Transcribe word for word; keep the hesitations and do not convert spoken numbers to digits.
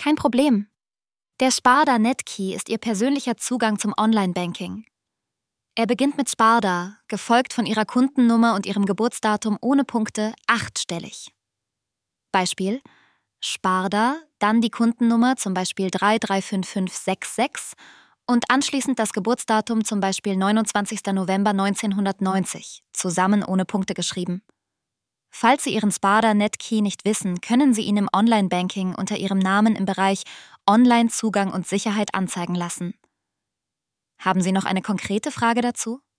Kein Problem. Der Sparda Netkey ist Ihr persönlicher Zugang zum Online-Banking. Er beginnt mit Sparda, gefolgt von Ihrer Kundennummer und Ihrem Geburtsdatum ohne Punkte, achtstellig. Beispiel: Sparda, dann die Kundennummer, zum Beispiel drei drei fünf fünf sechs sechs und anschließend das Geburtsdatum, zum Beispiel neunundzwanzigster November neunzehnhundertneunzig, zusammen ohne Punkte geschrieben. Falls Sie Ihren Sparda Netkey nicht wissen, können Sie ihn im Online-Banking unter Ihrem Namen im Bereich Online-Zugang und Sicherheit anzeigen lassen. Haben Sie noch eine konkrete Frage dazu?